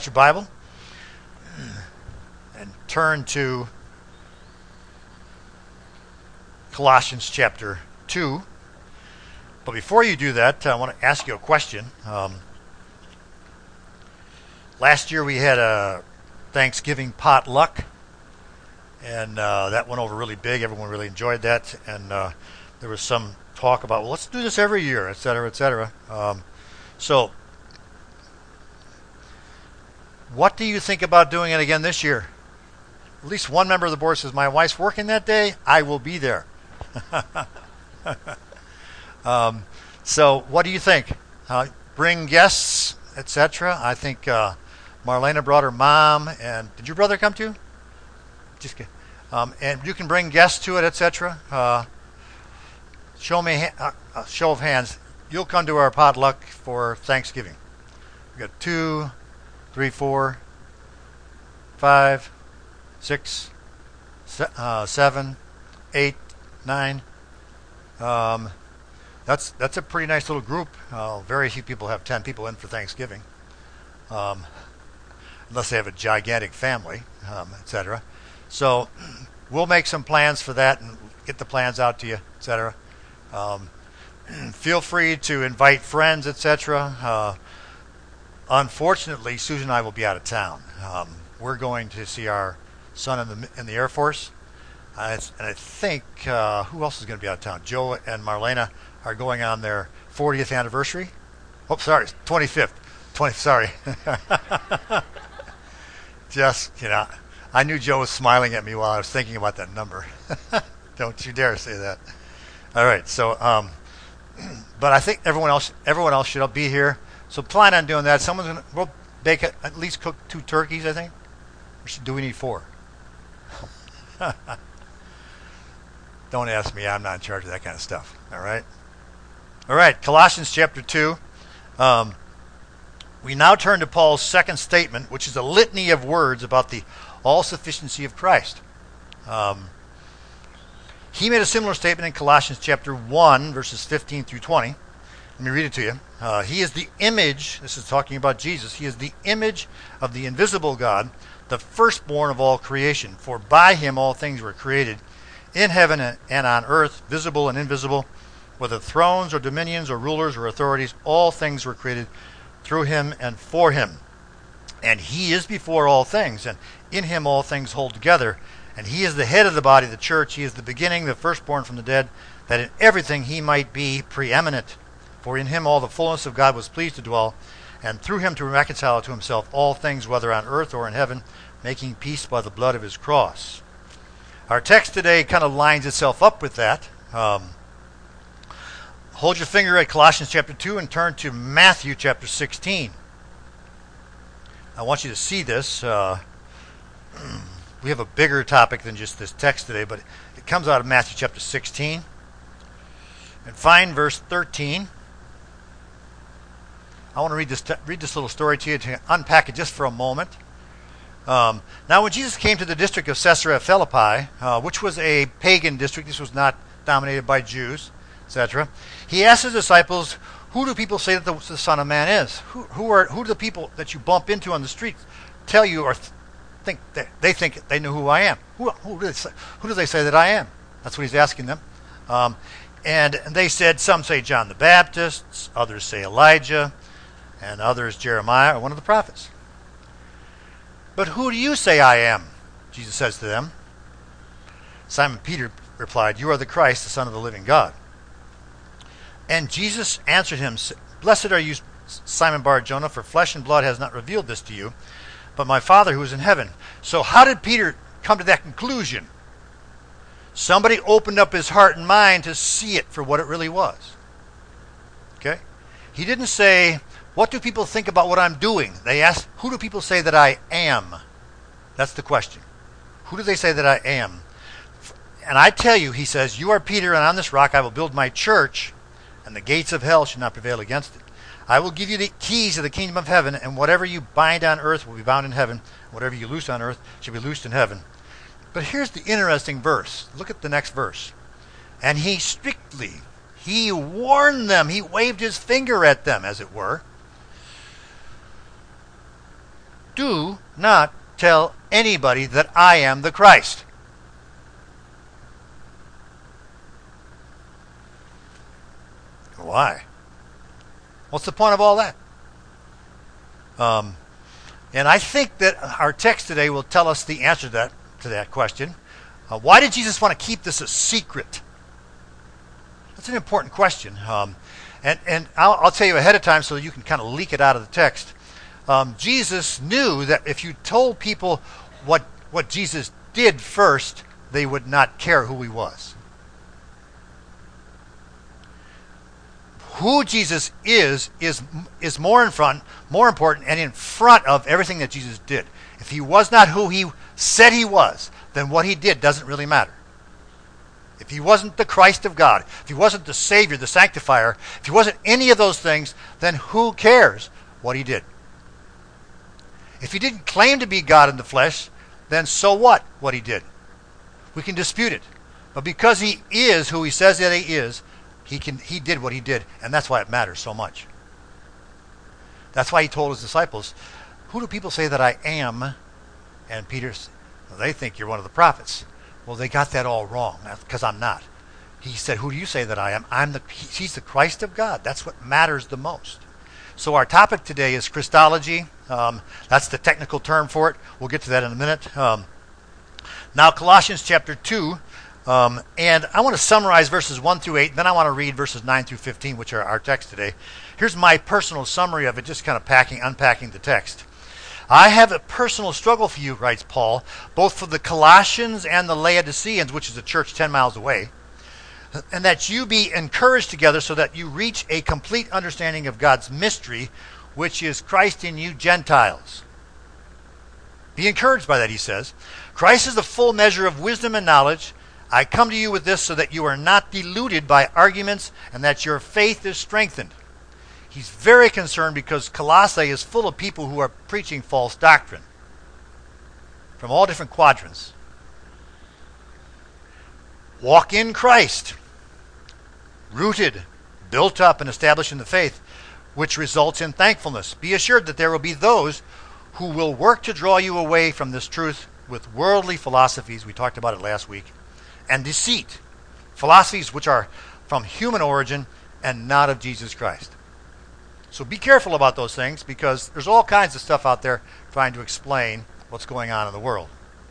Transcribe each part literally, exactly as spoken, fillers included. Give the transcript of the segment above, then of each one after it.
Your Bible and turn to Colossians chapter two. But before you do that, I want to ask you a question. Um, last year we had a Thanksgiving potluck, and uh, that went over really big. Everyone really enjoyed that, and uh, there was some talk about, well, let's do this every year, et cetera, et cetera. Um, so what do you think about doing it again this year? At least one member of the board says, my wife's working that day, I will be there. um, so what do you think? Uh, bring guests, et cetera. I think uh, Marlena brought her mom, and did your brother come too? Just kidding. Um, and you can bring guests to it, et cetera. Uh, show me a uh, show of hands. You'll come to our potluck for Thanksgiving. We got two, three, four, five, six, se- uh, seven, eight, nine. Um, that's that's a pretty nice little group. Uh, very few people have ten people in for Thanksgiving, um, unless they have a gigantic family, um, et cetera. So we'll make some plans for that and get the plans out to you, et cetera. Um, feel free to invite friends, et cetera. Uh, unfortunately, Susan and I will be out of town. Um, we're going to see our son in the in the Air Force, uh, and I think uh, who else is going to be out of town? Joe and Marlena are going on their fortieth anniversary. Oh, sorry, twenty-fifth. twenty. Sorry. Just you know, I knew Joe was smiling at me while I was thinking about that number. Don't you dare say that. All right. So, um, but I think everyone else everyone else should be here. So plan on doing that. Someone's gonna we'll bake a, at least cook two turkeys, I think. Or should, do we need four? Don't ask me. I'm not in charge of that kind of stuff. All right. All right. Colossians chapter two. Um, we now turn to Paul's second statement, which is a litany of words about the all-sufficiency of Christ. Um, he made a similar statement in Colossians chapter one, verses fifteen through twenty. Let me read it to you. Uh, he is the image, this is talking about Jesus, he is the image of the invisible God, the firstborn of all creation. For by him all things were created, in heaven and on earth, visible and invisible, whether thrones or dominions or rulers or authorities, all things were created through him and for him. And he is before all things, and in him all things hold together. And he is the head of the body, the church. He is the beginning, the firstborn from the dead, that in everything he might be preeminent. For in him all the fullness of God was pleased to dwell, and through him to reconcile to himself all things, whether on earth or in heaven, making peace by the blood of his cross. Our text today kind of lines itself up with that. Um, hold your finger at Colossians chapter two and turn to Matthew chapter sixteen. I want you to see this. Uh, we have a bigger topic than just this text today, but it comes out of Matthew chapter sixteen. And find verse thirteen. I want to read this te- read this little story to you to unpack it just for a moment. Um, now, when Jesus came to the district of Caesarea Philippi, uh, which was a pagan district, this was not dominated by Jews, et cetera, he asked his disciples, "Who do people say that the, the Son of Man is? Who, who are who do the people that you bump into on the streets tell you or th- think that they think they know who I am? Who who do they say, who do they say that I am?" That's what he's asking them. Um, and they said, some say John the Baptist, others say Elijah, and others Jeremiah or one of the prophets. "But who do you say I am?" Jesus says to them. Simon Peter replied, "You are the Christ, the Son of the living God." And Jesus answered him, "Blessed are you, Simon Bar-Jonah, for flesh and blood has not revealed this to you, but my Father who is in heaven." So how did Peter come to that conclusion? Somebody opened up his heart and mind to see it for what it really was. Okay? He didn't say, "What do people think about what I'm doing?" They asked, "Who do people say that I am?" That's the question. Who do they say that I am? And I tell you, he says, "You are Peter, and on this rock I will build my church, and the gates of hell shall not prevail against it. I will give you the keys of the kingdom of heaven, and whatever you bind on earth will be bound in heaven. Whatever you loose on earth shall be loosed in heaven." But here's the interesting verse. Look at the next verse. "And he strictly, he warned them, he waved his finger at them, as it were, do not tell anybody that I am the Christ. Why? What's the point of all that? Um, and I think that our text today will tell us the answer to that, to that question. Uh, why did Jesus want to keep this a secret? That's an important question. Um, and and I'll, I'll tell you ahead of time so you can kind of leak it out of the text. Um, Jesus knew that if you told people what what Jesus did first, they would not care who he was. Who Jesus is is is more in front, more important, and in front of everything that Jesus did. If he was not who he said he was, then what he did doesn't really matter. If he wasn't the Christ of God, if he wasn't the Savior, the Sanctifier, if he wasn't any of those things, then who cares what he did? If he didn't claim to be God in the flesh, then so what what he did? We can dispute it. But because he is who he says that he is, he can he did what he did, and that's why it matters so much. That's why he told his disciples, who do people say that I am? And Peter, well, they think you're one of the prophets. Well, they got that all wrong, because I'm not. He said, who do you say that I am? I'm the he's the Christ of God. That's what matters the most. So our topic today is Christology. Um, that's the technical term for it. We'll get to that in a minute. Um, now, Colossians chapter two, um, and I want to summarize verses one through eight, then I want to read verses nine through fifteen, which are our text today. Here's my personal summary of it, just kind of packing, unpacking the text. I have a personal struggle for you, writes Paul, both for the Colossians and the Laodiceans, which is a church ten miles away, and that you be encouraged together so that you reach a complete understanding of God's mystery, which is Christ in you Gentiles. Be encouraged by that, he says. Christ is the full measure of wisdom and knowledge. I come to you with this so that you are not deluded by arguments and that your faith is strengthened. He's very concerned because Colossae is full of people who are preaching false doctrine from all different quadrants. Walk in Christ, rooted, built up, and established in the faith, which results in thankfulness. Be assured that there will be those who will work to draw you away from this truth with worldly philosophies, we talked about it last week, and deceit, philosophies which are from human origin and not of Jesus Christ. So be careful about those things, because there's all kinds of stuff out there trying to explain what's going on in the world.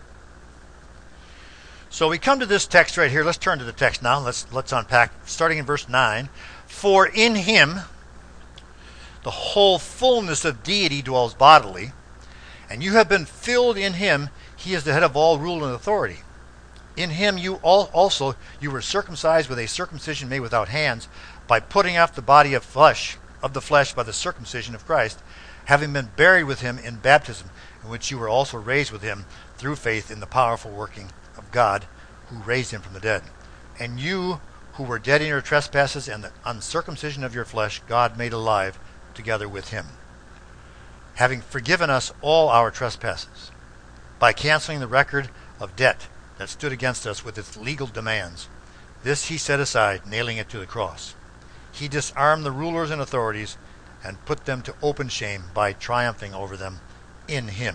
So we come to this text right here. Let's turn to the text now. Let's let's unpack, starting in verse nine. For in him the whole fullness of deity dwells bodily, and you have been filled in him. He is the head of all rule and authority. In him you all also you were circumcised with a circumcision made without hands, by putting off the body of flesh of the flesh by the circumcision of Christ, having been buried with him in baptism, in which you were also raised with him through faith in the powerful working of God, who raised him from the dead. And you who were dead in your trespasses and the uncircumcision of your flesh, God made alive together with him, having forgiven us all our trespasses, by canceling the record of debt that stood against us with its legal demands. This he set aside, nailing it to the cross. He disarmed the rulers and authorities and put them to open shame by triumphing over them in him.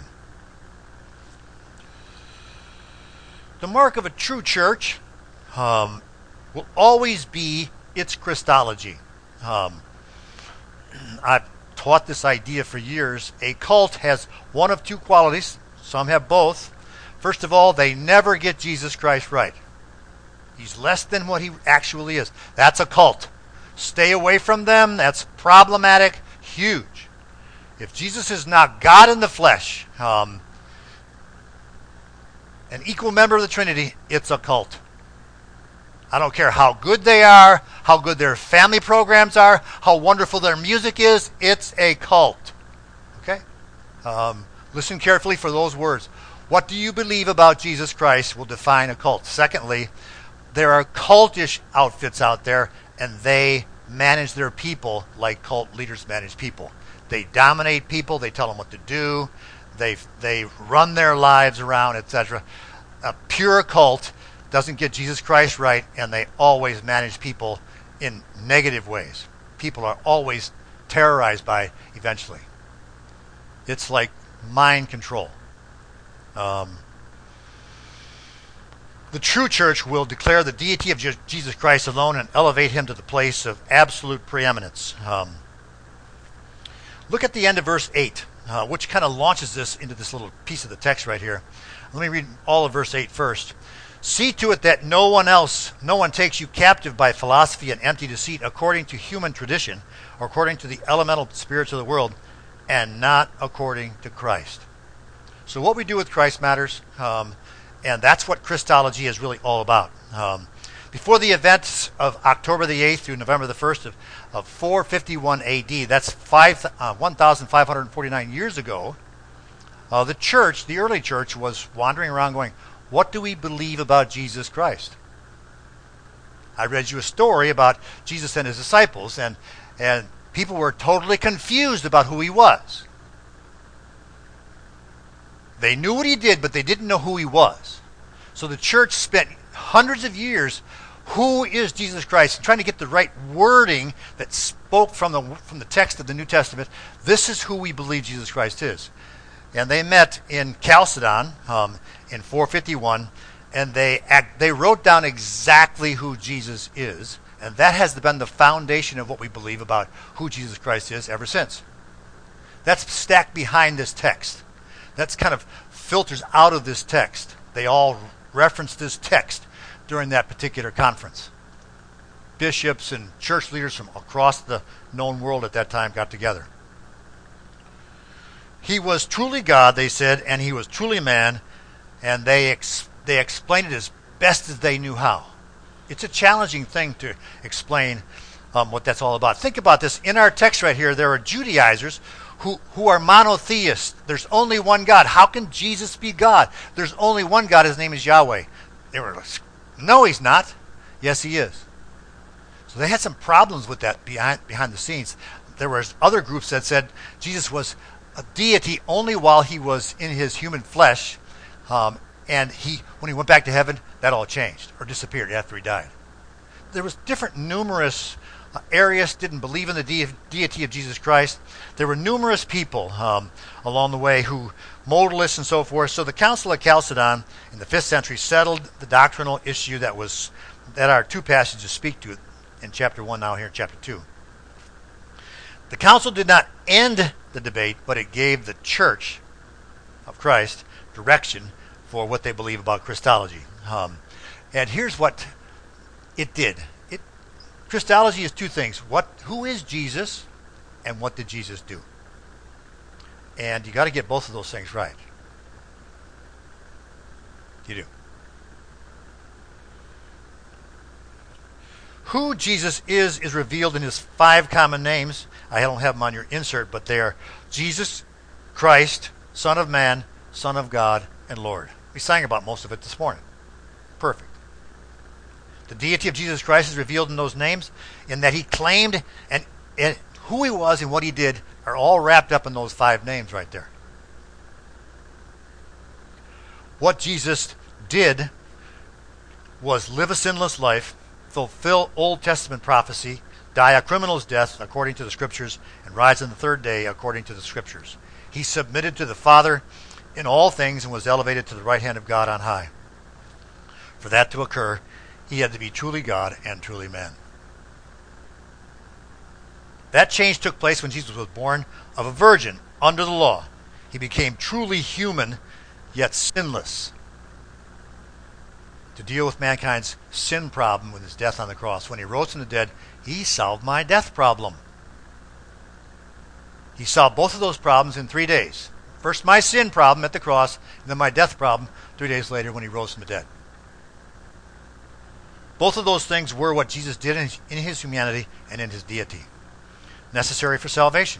The mark of a true church um, will always be its Christology. Um, I've taught this idea for years. A cult has one of two qualities. Some have both. First of all, they never get Jesus Christ right. He's less than what he actually is. That's a cult. Stay away from them. That's problematic. Huge. If Jesus is not God in the flesh, um, an equal member of the Trinity, it's a cult. I don't care how good they are, how good their family programs are, how wonderful their music is, it's a cult. Okay? Um, listen carefully for those words. What do you believe about Jesus Christ will define a cult. Secondly, there are cultish outfits out there, and they manage their people like cult leaders manage people. They dominate people. They tell them what to do. They they run their lives around, et cetera. A pure cult doesn't get Jesus Christ right, and they always manage people in negative ways. People are always terrorized by eventually. It's like mind control. Um, the true church will declare the deity of Je- Jesus Christ alone and elevate him to the place of absolute preeminence. Um, look at the end of verse eight, uh, which kind of launches this into this little piece of the text right here. Let me read all of verse eight first. See to it that no one else, no one takes you captive by philosophy and empty deceit, according to human tradition, or according to the elemental spirits of the world, and not according to Christ. So what we do with Christ matters, um, and that's what Christology is really all about. Um, before the events of October the eighth through November the first of, of four fifty-one A D, that's five, uh, one thousand five hundred forty-nine years ago, uh, the church, the early church, was wandering around going, what do we believe about Jesus Christ? I read you a story about Jesus and his disciples, and and people were totally confused about who he was. They knew what he did, but they didn't know who he was. So the church spent hundreds of years, who is Jesus Christ, trying to get the right wording that spoke from the from the text of the New Testament. This is who we believe Jesus Christ is. And they met in Chalcedon um, in four fifty-one, and they act, they wrote down exactly who Jesus is, and that has been the foundation of what we believe about who Jesus Christ is ever since. That's stacked behind this text. That's kind of filters out of this text. They all referenced this text during that particular conference. Bishops and church leaders from across the known world at that time got together. He was truly God, they said, and he was truly man, and they ex- they explained it as best as they knew how. It's a challenging thing to explain um, what that's all about. Think about this. In our text right here, there are Judaizers who, who are monotheists. There's only one God. How can Jesus be God? There's only one God. His name is Yahweh. They were like, no, he's not. Yes, he is. So they had some problems with that behind behind the scenes. There was other groups that said Jesus was a deity only while he was in his human flesh, um, and he, when he went back to heaven, that all changed or disappeared after he died. There was different numerous uh, Arius didn't believe in the de- deity of Jesus Christ. There were numerous people um, along the way who modalists and so forth. So the Council of Chalcedon in the fifth century settled the doctrinal issue that was that our two passages speak to in chapter one, now here in chapter two. The council did not end the debate, but it gave the Church of Christ direction for what they believe about Christology. Um, and here's what it did. It Christology is two things. What, who is Jesus, and what did Jesus do? And you got to get both of those things right. You do. Who Jesus is is revealed in his five common names. I don't have them on your insert, but they are Jesus, Christ, Son of Man, Son of God, and Lord. We sang about most of it this morning. Perfect. The deity of Jesus Christ is revealed in those names, in that he claimed and, and who he was and what he did are all wrapped up in those five names right there. What Jesus did was live a sinless life, fulfill Old Testament prophecy, die a criminal's death according to the Scriptures, and rise on the third day according to the Scriptures. He submitted to the Father in all things and was elevated to the right hand of God on high. For that to occur, he had to be truly God and truly man. That change took place when Jesus was born of a virgin under the law. He became truly human, yet sinless, to deal with mankind's sin problem with his death on the cross. When he rose from the dead, he solved my death problem. He solved both of those problems in three days. First my sin problem at the cross, and then my death problem three days later when he rose from the dead. Both of those things were what Jesus did in his, in his humanity and in his deity, necessary for salvation.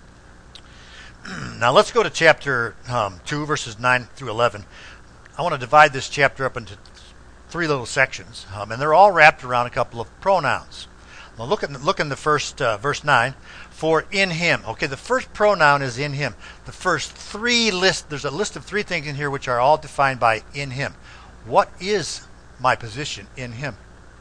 Now let's go to chapter um, two, verses nine through eleven. I want to divide this chapter up into three little sections, um, and they're all wrapped around a couple of pronouns. Now look at look in the first uh, verse nine. For in him. Okay, the first pronoun is in him. The first three list. There's a list of three things in here which are all defined by in him. What is my position in him?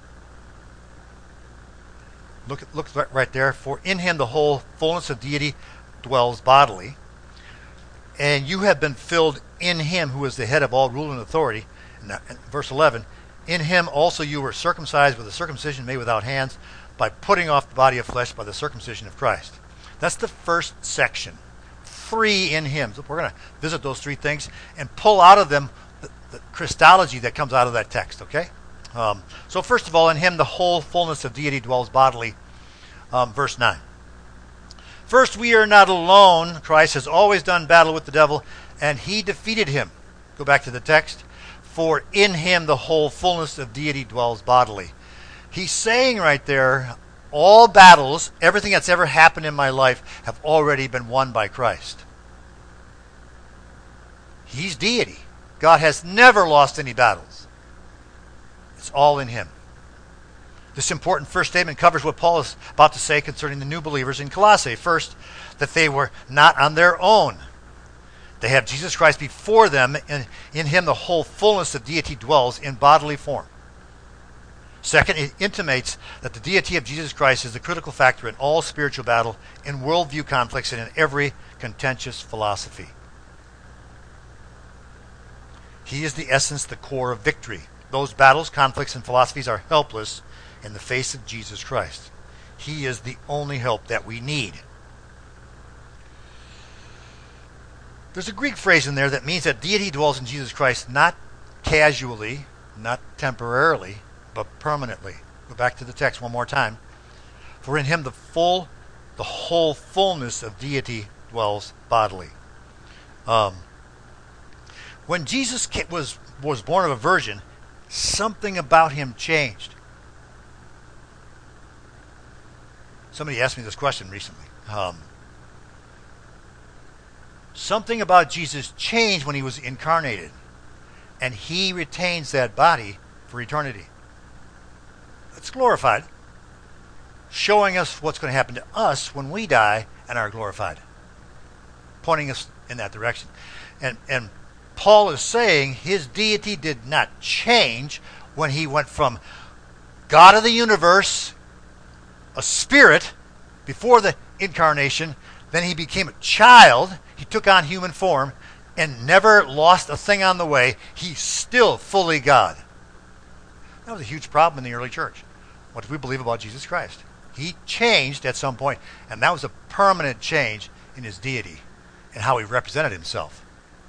Look at look right there. For in him the whole fullness of deity dwells bodily. And you have been filled in him who is the head of all rule and authority. And that- and verse eleven, in him also you were circumcised with a circumcision made without hands, by putting off the body of flesh by the circumcision of Christ. That's the first section. Three in him. So we're going to visit those three things and pull out of them the, the Christology that comes out of that text, okay? Um, so first of all, in him the whole fullness of deity dwells bodily. Um, verse nine. First, we are not alone. Christ has always done battle with the devil, and he defeated him. Go back to the text. For in him the whole fullness of deity dwells bodily. He's saying right there, all battles, everything that's ever happened in my life, have already been won by Christ. He's deity. God has never lost any battles. It's all in him. This important first statement covers what Paul is about to say concerning the new believers in Colossae. First, that they were not on their own. They have Jesus Christ before them, and in him the whole fullness of deity dwells in bodily form. Second, it intimates that the deity of Jesus Christ is the critical factor in all spiritual battle, in worldview conflicts, and in every contentious philosophy. He is the essence, the core of victory. Those battles, conflicts, and philosophies are helpless in the face of Jesus Christ. He is the only help that we need. There's a Greek phrase in there that means that deity dwells in Jesus Christ not casually, not temporarily, but permanently. Go back to the text one more time. For in him the full, the whole fullness of deity dwells bodily. Um, when Jesus was, was born of a virgin, something about him changed. Somebody asked me this question recently. Um, something about Jesus changed when he was incarnated, and he retains that body for eternity. It's glorified, showing us what's going to happen to us when we die and are glorified, pointing us in that direction. And and Paul is saying his deity did not change when he went from God of the universe, a spirit, before the incarnation, then he became a child, he took on human form, and never lost a thing on the way. He's still fully God. That was a huge problem in the early church. What do we believe about Jesus Christ? He changed at some point, and that was a permanent change in his deity and how he represented himself.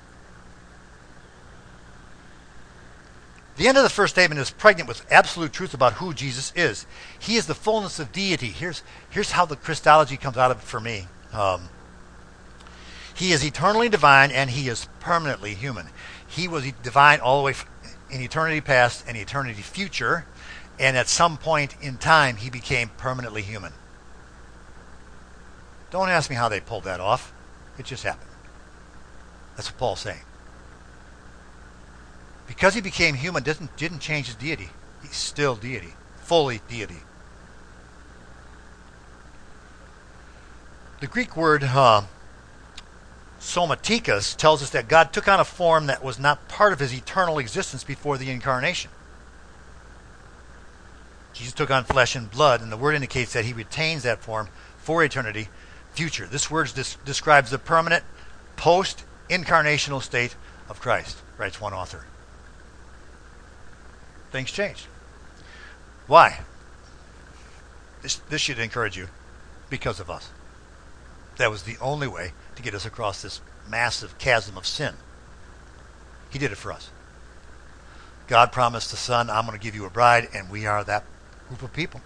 The end of the first statement is pregnant with absolute truth about who Jesus is. He is the fullness of deity. Here's, here's how the Christology comes out of it for me. Um, he is eternally divine, and he is permanently human. He was divine all the way in eternity past and eternity future, and at some point in time, he became permanently human. Don't ask me how they pulled that off. It just happened. That's what Paul's saying. Because he became human didn't, didn't change his deity. He's still deity. Fully deity. The Greek word uh, somatikos tells us that God took on a form that was not part of his eternal existence before the incarnation. Jesus took on flesh and blood, and the word indicates that he retains that form for eternity future. This word des- describes the permanent post-incarnational state of Christ, writes one author. Things changed. Why? This, this should encourage you. Because of us. That was the only way to get us across this massive chasm of sin. He did it for us. God promised the Son, I'm going to give you a bride, and we are that group of people.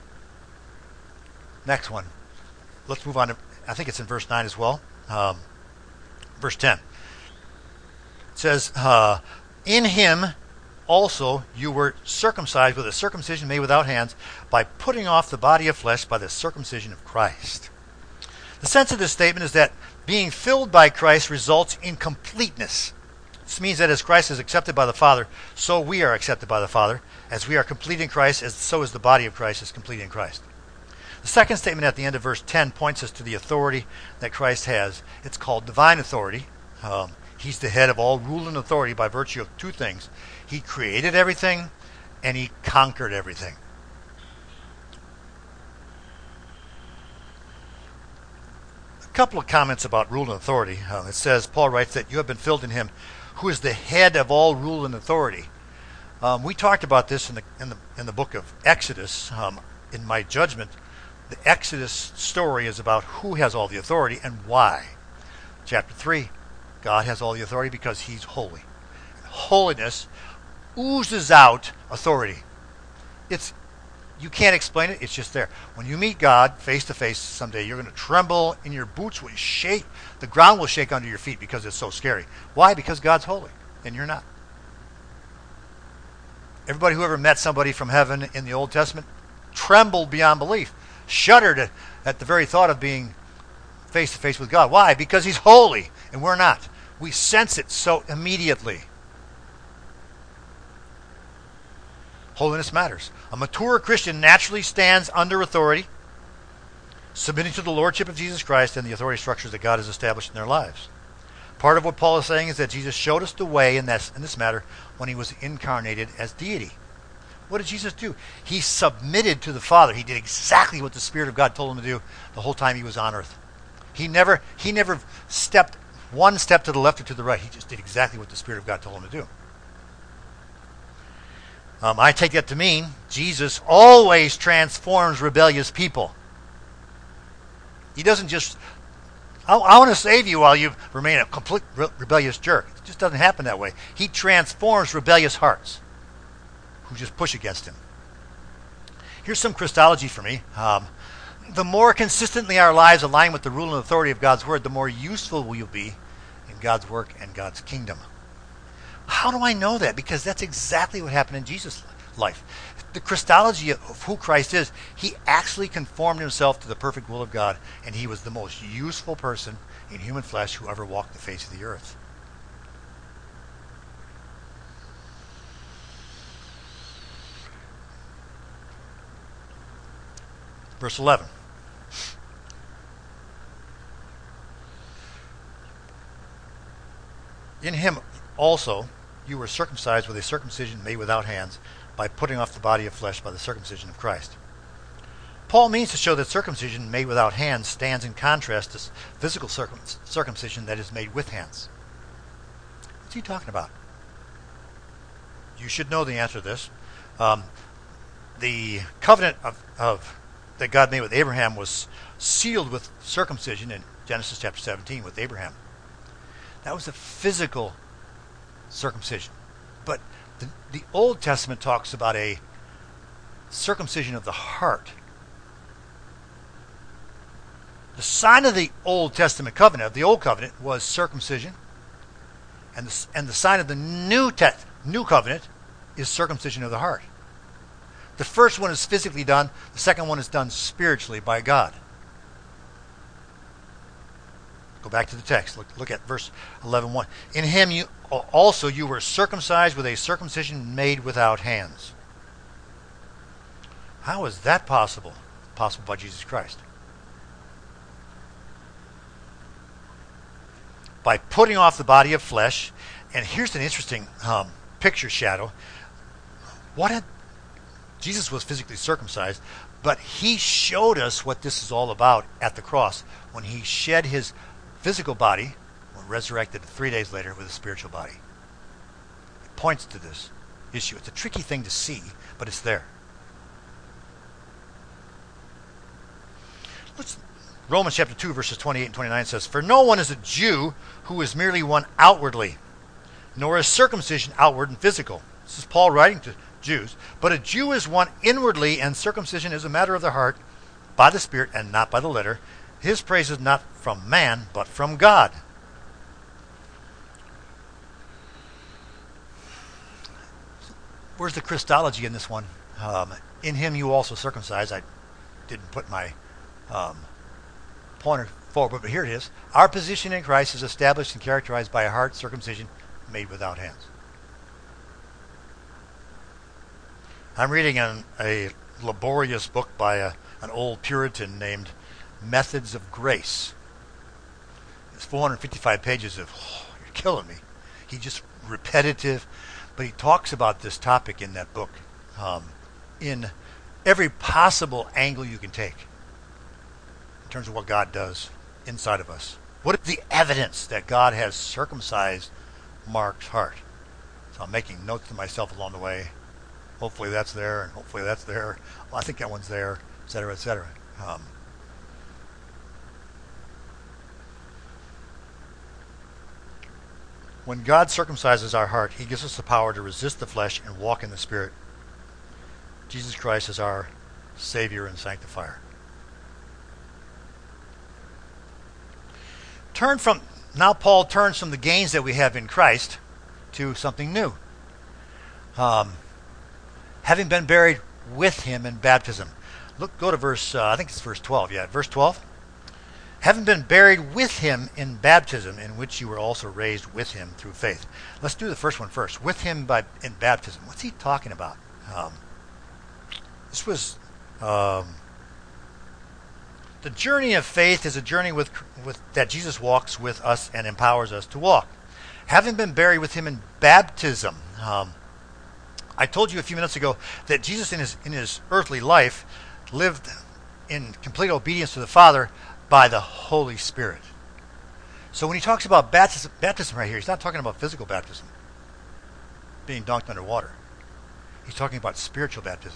Next one. Let's move on to, I think it's in verse nine as well. Um, verse ten. It says, uh, in him also you were circumcised with a circumcision made without hands, by putting off the body of flesh by the circumcision of Christ. The sense of this statement is that being filled by Christ results in completeness. This means that as Christ is accepted by the Father, so we are accepted by the Father. As we are complete in Christ, as so is the body of Christ is complete in Christ. The second statement at the end of verse ten points us to the authority that Christ has. It's called divine authority. Um, he's the head of all rule and authority by virtue of two things. He created everything, and he conquered everything. A couple of comments about rule and authority. Uh, it says, Paul writes that you have been filled in him who is the head of all rule and authority. Um, we talked about this in the in the in the book of Exodus. Um, in my judgment, the Exodus story is about who has all the authority and why. Chapter three, God has all the authority because he's holy. Holiness oozes out authority. It's You can't explain it, it's just there. When you meet God face to face someday, you're going to tremble and your boots will shake. The ground will shake under your feet because it's so scary. Why? Because God's holy and you're not. Everybody who ever met somebody from heaven in the Old Testament trembled beyond belief, shuddered at, at the very thought of being face to face with God. Why? Because he's holy and we're not. We sense it so immediately. Holiness matters. A mature Christian naturally stands under authority, submitting to the lordship of Jesus Christ and the authority structures that God has established in their lives. Part of what Paul is saying is that Jesus showed us the way in this, in this matter when he was incarnated as deity. What did Jesus do? He submitted to the Father. He did exactly what the Spirit of God told him to do the whole time he was on earth. He never, he never stepped one step to the left or to the right. He just did exactly what the Spirit of God told him to do. Um, I take that to mean Jesus always transforms rebellious people. He doesn't just, I, I want to save you while you remain a complete re- rebellious jerk. It just doesn't happen that way. He transforms rebellious hearts who just push against him. Here's some Christology for me. Um, the more consistently our lives align with the rule and authority of God's Word, the more useful we will be in God's work and God's kingdom. How do I know that? Because that's exactly what happened in Jesus' life. The Christology of who Christ is, he actually conformed himself to the perfect will of God, and he was the most useful person in human flesh who ever walked the face of the earth. Verse eleven. In him also you were circumcised with a circumcision made without hands, by putting off the body of flesh by the circumcision of Christ. Paul means to show that circumcision made without hands stands in contrast to physical circum- circumcision that is made with hands. What's he talking about? You should know the answer to this. Um, the covenant of, of that God made with Abraham was sealed with circumcision in Genesis chapter seventeen with Abraham. That was a physical circumcision. But the, the Old Testament talks about a circumcision of the heart. The sign of the Old Testament covenant, of the Old Covenant, was circumcision. And the, and the sign of the New, te- New Covenant is circumcision of the heart. The first one is physically done. The second one is done spiritually by God. Go back to the text. Look, look at verse eleven one. In him you also you were circumcised with a circumcision made without hands. How is that possible? Possible by Jesus Christ. By putting off the body of flesh. And here's an interesting um, picture shadow. What had Jesus was physically circumcised, but he showed us what this is all about at the cross when he shed his physical body, resurrected three days later with a spiritual body. It points to this issue. It's a tricky thing to see, but it's there. Let's, Romans chapter two, verses twenty-eight and twenty-nine says, "For no one is a Jew who is merely one outwardly, nor is circumcision outward and physical." This is Paul writing to Jews. "But a Jew is one inwardly, and circumcision is a matter of the heart, by the Spirit, and not by the letter. His praise is not from man, but from God." Where's the Christology in this one? Um, in him you also circumcised. I didn't put my um, pointer forward, but here it is. Our position in Christ is established and characterized by a heart circumcision made without hands. I'm reading an, a laborious book by a, an old Puritan named Methods of Grace. It's four hundred fifty-five pages of, oh, you're killing me. He just repetitive, but he talks about this topic in that book um, in every possible angle you can take in terms of what God does inside of us? What is the evidence that God has circumcised Mark's heart? So I'm making notes to myself along the way. Hopefully that's there, and hopefully that's there. Well, I think that one's there, et cetera, et cetera. Um, when God circumcises our heart, he gives us the power to resist the flesh and walk in the Spirit. Jesus Christ is our Savior and Sanctifier. Turn from now Paul turns from the gains that we have in Christ to something new. Um, having been buried with him in baptism. Look, go to verse, uh, I think it's verse twelve. Yeah, verse twelve. Having been buried with him in baptism, in which you were also raised with him through faith. Let's do the first one first. With him by in baptism. What's he talking about? Um, this was um, the journey of faith is a journey with, with that Jesus walks with us and empowers us to walk. Having been buried with him in baptism. Um, I told you a few minutes ago that Jesus in his in his earthly life lived in complete obedience to the Father by the Holy Spirit. So when he talks about baptism, baptism right here, he's not talking about physical baptism, being dunked underwater. He's talking about spiritual baptism.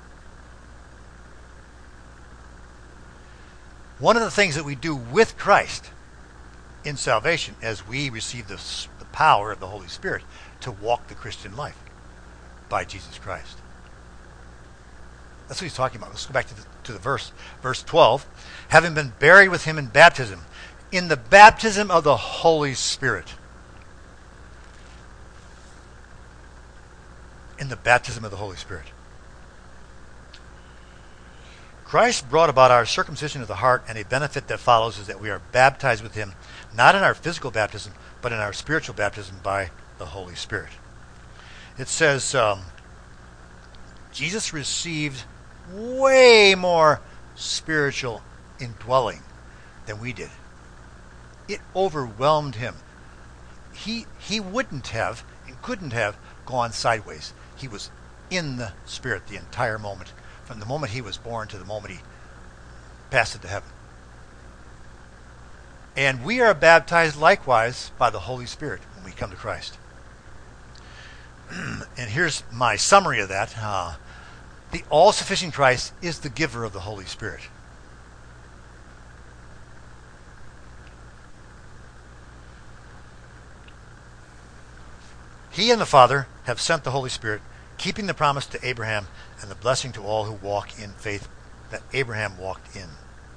One of the things that we do with Christ in salvation as we receive the, the power of the Holy Spirit to walk the Christian life by Jesus Christ. That's what he's talking about. Let's go back to the, to the verse. Verse twelve. Having been buried with him in baptism, in the baptism of the Holy Spirit. In the baptism of the Holy Spirit. Christ brought about our circumcision of the heart, and a benefit that follows is that we are baptized with him, not in our physical baptism, but in our spiritual baptism by the Holy Spirit. It says, um, Jesus received way more spiritual indwelling than we did. It overwhelmed him. He he wouldn't have and couldn't have gone sideways. He was in the Spirit the entire moment, from the moment he was born to the moment he passed into heaven. And we are baptized likewise by the Holy Spirit when we come to Christ. And here's my summary of that. Uh, the all-sufficient Christ is the giver of the Holy Spirit. He and the Father have sent the Holy Spirit, keeping the promise to Abraham and the blessing to all who walk in faith that Abraham walked in.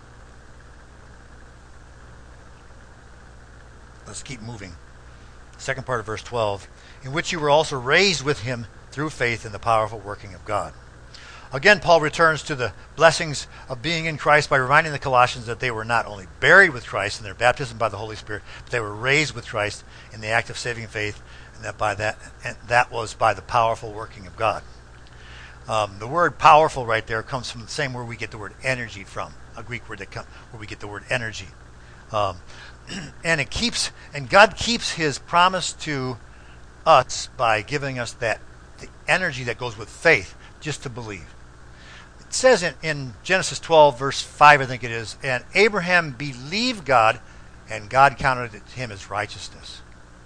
Let's keep moving. Second part of verse twelve. In which you were also raised with him through faith in the powerful working of God. Again, Paul returns to the blessings of being in Christ by reminding the Colossians that they were not only buried with Christ in their baptism by the Holy Spirit, but they were raised with Christ in the act of saving faith, and that by that and that was by the powerful working of God. Um, the word "powerful" right there comes from the same word we get the word "energy" from, a Greek word that come, where we get the word "energy," um, and it keeps and God keeps His promise to us by giving us that the energy that goes with faith, just to believe. It says in, in Genesis twelve, verse five, I think it is, and Abraham believed God, and God counted it to him as righteousness.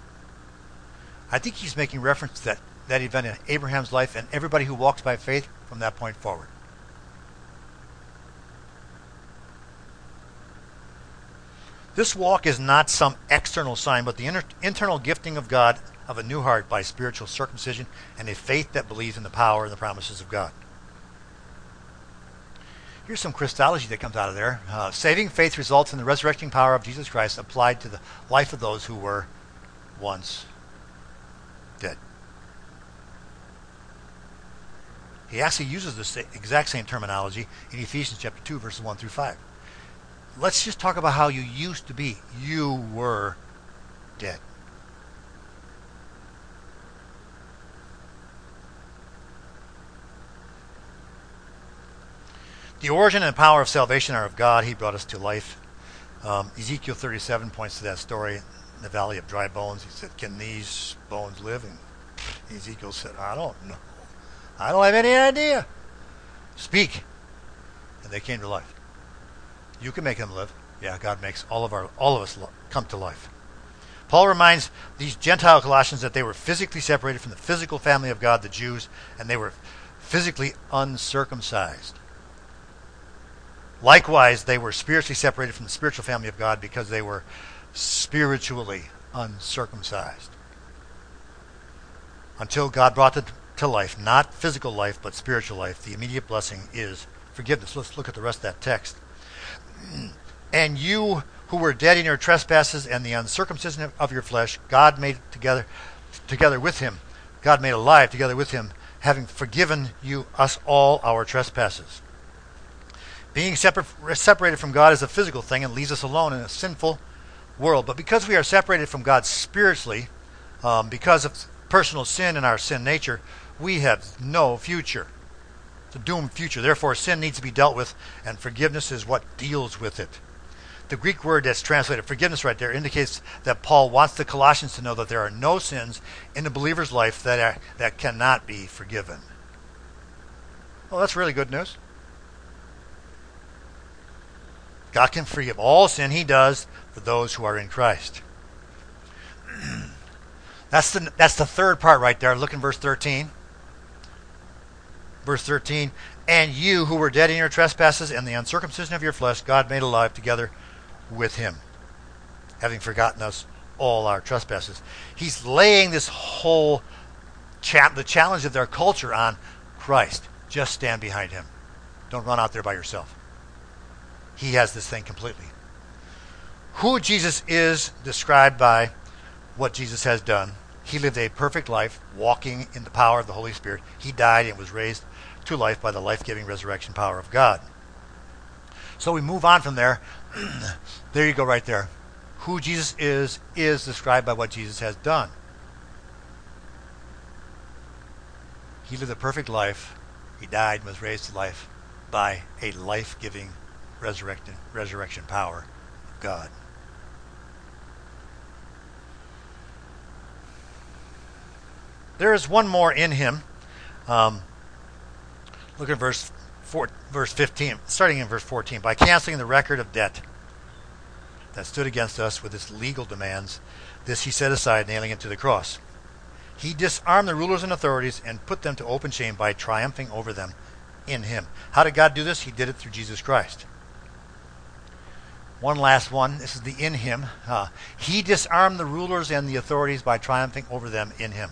I think he's making reference to that, that event in Abraham's life and everybody who walks by faith from that point forward. This walk is not some external sign, but the inter- internal gifting of God of a new heart by spiritual circumcision and a faith that believes in the power and the promises of God. Here's some Christology that comes out of there. Uh, saving faith results in the resurrecting power of Jesus Christ applied to the life of those who were once dead. He actually uses the exact same terminology in Ephesians chapter two, verses one through five. Let's just talk about how you used to be. You were dead. The origin and power of salvation are of God. He brought us to life. Um, Ezekiel thirty-seven points to that story in the valley of dry bones. He said, "Can these bones live?" And Ezekiel said, "I don't know. I don't have any idea. Speak." And they came to life. You can make them live. Yeah, God makes all of our all of us come to life. Paul reminds these Gentile Colossians that they were physically separated from the physical family of God, the Jews, and they were physically uncircumcised. Likewise, they were spiritually separated from the spiritual family of God because they were spiritually uncircumcised. Until God brought them to life, not physical life, but spiritual life, the immediate blessing is forgiveness. Let's look at the rest of that text. And you who were dead in your trespasses and the uncircumcision of your flesh, God made together together with him. God made alive together with him, having forgiven you us all our trespasses. Being separ- separated from God is a physical thing and leaves us alone in a sinful world. But because we are separated from God spiritually, um, because of personal sin and our sin nature, we have no future. It's a doomed future. Therefore, sin needs to be dealt with, and forgiveness is what deals with it. The Greek word that's translated forgiveness right there indicates that Paul wants the Colossians to know that there are no sins in the believer's life that are, that cannot be forgiven. Well, that's really good news. God can forgive all sin. He does for those who are in Christ. That's the that's the third part right there. Look in verse thirteen. Verse thirteen, and you who were dead in your trespasses and the uncircumcision of your flesh, God made alive together with him, having forgotten us all our trespasses. He's laying this whole cha- the challenge of their culture on Christ. Just stand behind him. Don't run out there by yourself. He has this thing completely. Who Jesus is described by what Jesus has done. He lived a perfect life, walking in the power of the Holy Spirit. He died and was raised to life by the life-giving resurrection power of God. So we move on from there. There you go right there. Who Jesus is, is described by what Jesus has done. He lived a perfect life. He died and was raised to life by a life-giving resurrection, resurrection power of God. There is one more in him. Um, look at verse four, verse fifteen, starting in verse fourteen. By canceling the record of debt that stood against us with its legal demands, this he set aside, nailing it to the cross. He disarmed the rulers and authorities and put them to open shame by triumphing over them in him. How did God do this? He did it through Jesus Christ. One last one. This is the in him. Uh, he disarmed the rulers and the authorities by triumphing over them in him.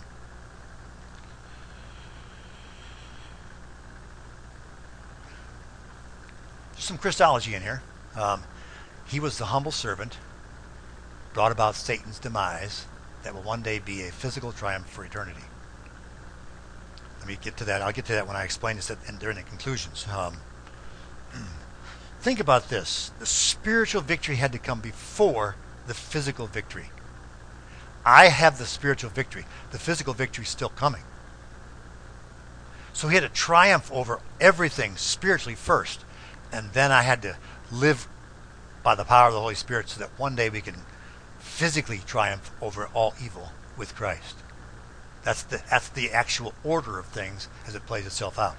There's some Christology in here. Um, he was the humble servant, brought about Satan's demise, that will one day be a physical triumph for eternity. Let me get to that. I'll get to that when I explain this and during the conclusions. Um, think about this. The spiritual victory had to come before the physical victory. I have the spiritual victory. The physical victory is still coming. So he had to triumph over everything spiritually first. And then I had to live by the power of the Holy Spirit so that one day we can physically triumph over all evil with Christ. That's the that's the actual order of things as it plays itself out.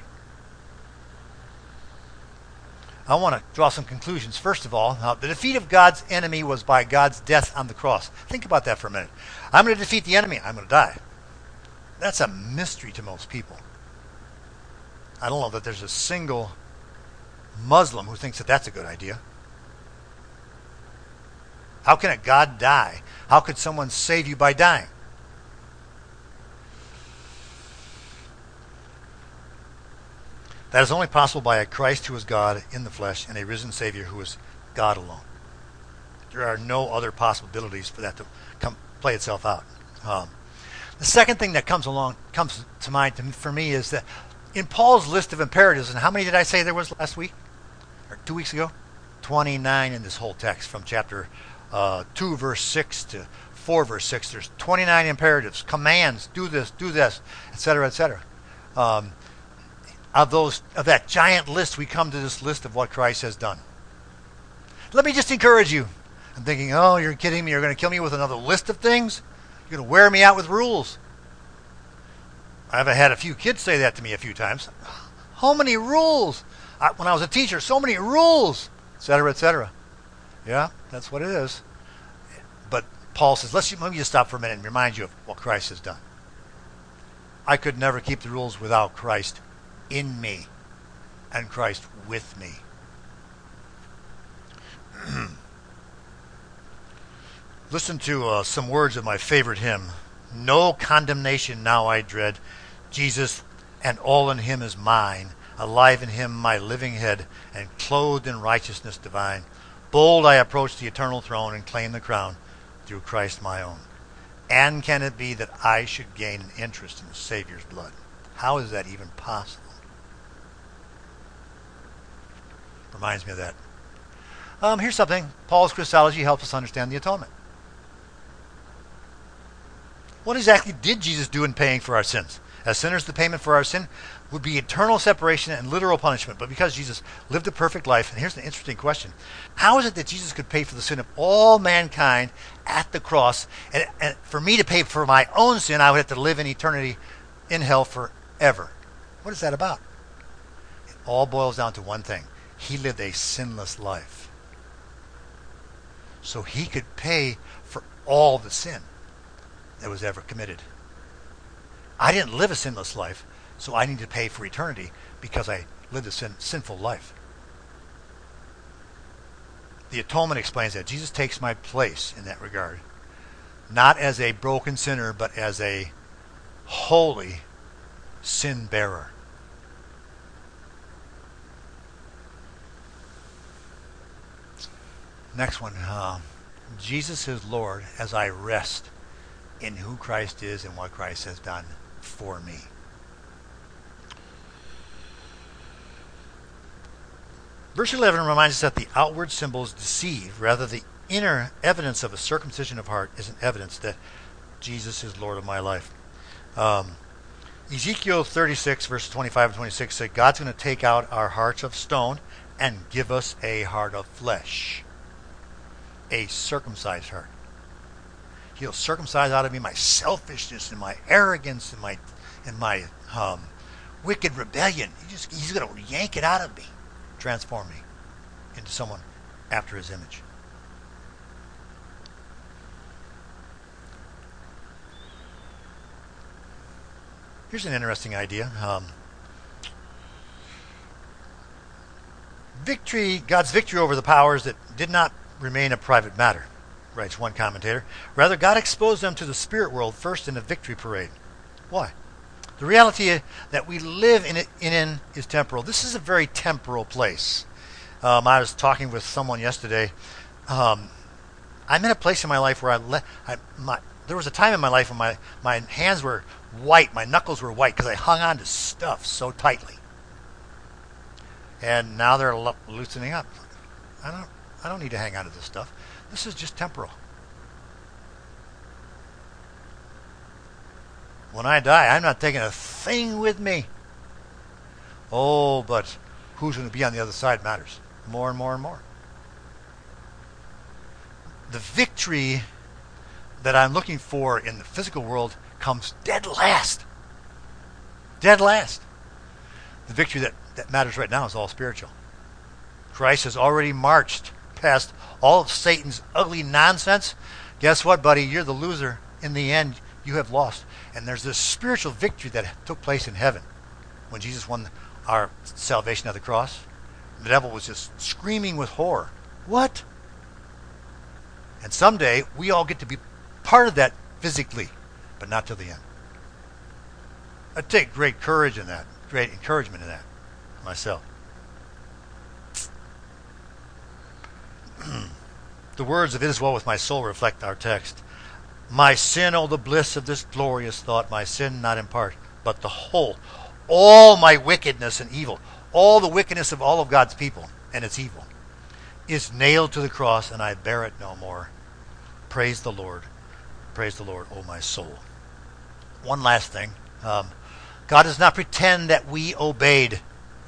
I want to draw some conclusions. First of all, uh, the defeat of God's enemy was by God's death on the cross. Think about that for a minute. I'm going to defeat the enemy. I'm going to die. That's a mystery to most people. I don't know that there's a single Muslim who thinks that that's a good idea. How can a God die? How could someone save you by dying? That is only possible by a Christ who is God in the flesh and a risen Savior who is God alone. There are no other possibilities for that to come play itself out. Um, the second thing that comes along comes to mind to, for me is that in Paul's list of imperatives, and how many did I say there was last week? Or two weeks ago? twenty-nine in this whole text from chapter uh, two, verse six to four, verse six. There's twenty-nine imperatives, commands, do this, do this, et cetera, et cetera. Um, of those, of that giant list, we come to this list of what Christ has done. Let me just encourage you. I'm thinking, oh, you're kidding me. You're going to kill me with another list of things? You're going to wear me out with rules. I've had a few kids say that to me a few times. How many rules? I, when I was a teacher, so many rules, et cetera, et cetera. Yeah, that's what it is. But Paul says, let's let me just stop for a minute and remind you of what Christ has done. I could never keep the rules without Christ in me and Christ with me. Listen to uh, some words of my favorite hymn. No condemnation now I dread. Jesus and all in him is mine. Alive in him my living head, and clothed in righteousness divine. Bold I approach the eternal throne and claim the crown through Christ my own. And can it be that I should gain an interest in the Savior's blood? How is that even possible? Reminds me of that. Um, here's something. Paul's Christology helps us understand the atonement. What exactly did Jesus do in paying for our sins? As sinners, the payment for our sin would be eternal separation and literal punishment. But because Jesus lived a perfect life, and here's an interesting question. How is it that Jesus could pay for the sin of all mankind at the cross? And, and for me to pay for my own sin, I would have to live in eternity in hell forever. What is that about? It all boils down to one thing. He lived a sinless life. So he could pay for all the sin that was ever committed. I didn't live a sinless life, so I need to pay for eternity because I lived a sin, sinful life. The atonement explains that. Jesus takes my place in that regard. Not as a broken sinner, but as a holy sin bearer. Next one. Uh, Jesus is Lord as I rest in who Christ is and what Christ has done for me. Verse eleven reminds us that the outward symbols deceive. Rather, the inner evidence of a circumcision of heart is an evidence that Jesus is Lord of my life. Um, Ezekiel thirty-six, verses twenty-five and twenty-six say God's going to take out our hearts of stone and give us a heart of flesh. A circumcised heart. He'll circumcise out of me my selfishness and my arrogance and my and my um, wicked rebellion. He just, he's going to yank it out of me, transform me into someone after his image. Here's an interesting idea. Um, victory, God's victory over the powers that did not remain a private matter, writes one commentator. Rather, God exposed them to the spirit world first in a victory parade. Why? The reality that we live in, it, in is temporal. This is a very temporal place. Um, I was talking with someone yesterday. Um, I'm in a place in my life where I, le- I my, there was a time in my life when my, my hands were white, my knuckles were white because I hung on to stuff so tightly. And now they're lo- loosening up. I don't, I don't need to hang on to this stuff. This is just temporal. When I die, I'm not taking a thing with me. Oh, but who's going to be on the other side matters more and more and more. The victory that I'm looking for in the physical world comes dead last. Dead last. The victory that, that matters right now is all spiritual. Christ has already marched past all of Satan's ugly nonsense. Guess what, buddy? You're the loser. In the end, you have lost. And there's this spiritual victory that took place in heaven when Jesus won our salvation at the cross. The devil was just screaming with horror. What? And someday, we all get to be part of that physically, but not till the end. I take great courage in that, great encouragement in that, myself. The words of "It is well with my soul" reflect our text. My sin, oh the bliss of this glorious thought, my sin not in part, but the whole, all my wickedness and evil, all the wickedness of all of God's people and its evil, is nailed to the cross, and I bear it no more. Praise the Lord. Praise the Lord, O my soul. One last thing. Um, God does not pretend that we obeyed.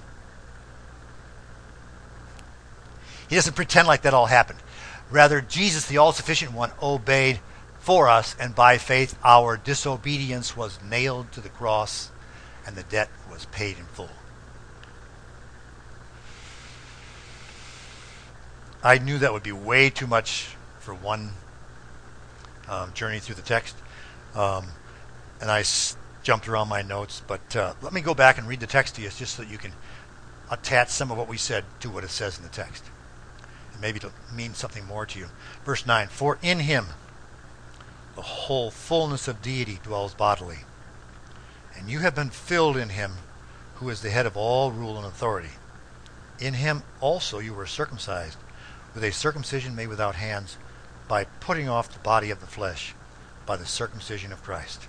He doesn't pretend like that all happened. Rather, Jesus, the all-sufficient one, obeyed for us, and by faith our disobedience was nailed to the cross, and the debt was paid in full. I knew that would be way too much for one um, journey through the text, um, and I s- jumped around my notes. But uh, let me go back and read the text to you, just so that you can attach some of what we said to what it says in the text, and maybe it'll mean something more to you. Verse nine: For in him the whole fullness of deity dwells bodily, and you have been filled in him who is the head of all rule and authority. In him also you were circumcised, with a circumcision made without hands, by putting off the body of the flesh, by the circumcision of Christ.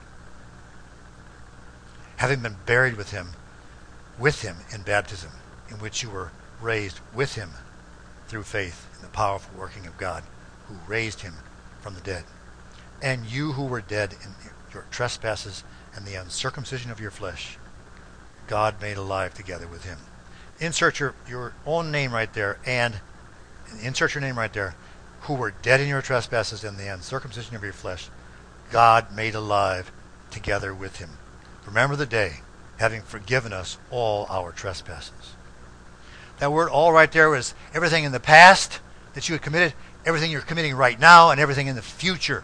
Having been buried with him, with him in baptism, in which you were raised with him through faith in the powerful working of God, who raised him from the dead. And you who were dead in your trespasses and the uncircumcision of your flesh, God made alive together with him. Insert your, your own name right there, and insert your name right there. Who were dead in your trespasses and the uncircumcision of your flesh, God made alive together with him. Remember the day, having forgiven us all our trespasses. That word all right there was everything in the past that you had committed, everything you're committing right now, and everything in the future.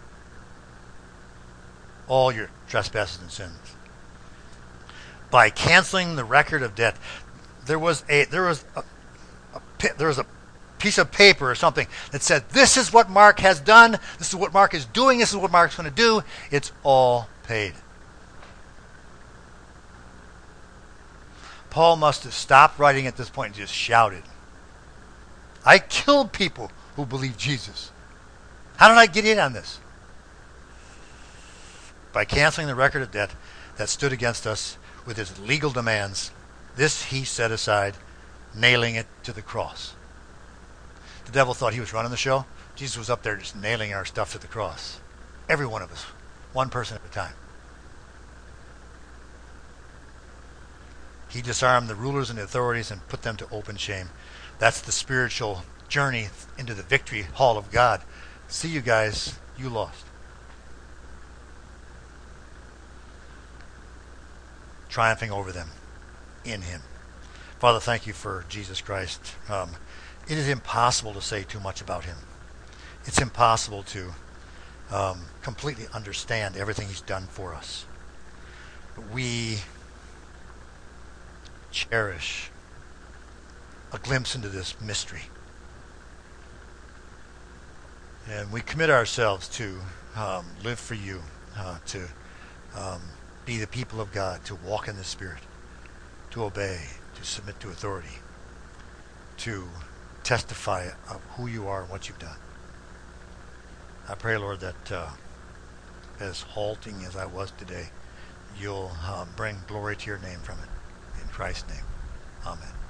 All your trespasses and sins. By canceling the record of debt, there was a there was a, a there was a piece of paper or something that said, this is what Mark has done, this is what Mark is doing, this is what Mark's going to do. It's all paid. Paul must have stopped writing at this point and just shouted, I killed people who believe Jesus. How did I get in on this? By canceling the record of debt that stood against us with his legal demands, this he set aside, nailing it to the cross. The devil thought he was running the show. Jesus was up there just nailing our stuff to the cross. Every one of us. One person at a time. He disarmed the rulers and the authorities and put them to open shame. That's the spiritual journey into the victory hall of God. See you guys, you lost. Triumphing over them in him. Father, thank you for Jesus Christ. Um, it is impossible to say too much about him. It's impossible to um, completely understand everything he's done for us. But we cherish a glimpse into this mystery. And we commit ourselves to um, live for you, uh, to um, be the people of God, to walk in the Spirit, to obey, to submit to authority, to testify of who you are and what you've done. I pray, Lord, that uh, as halting as I was today, you'll uh, bring glory to your name from it. In Christ's name, amen.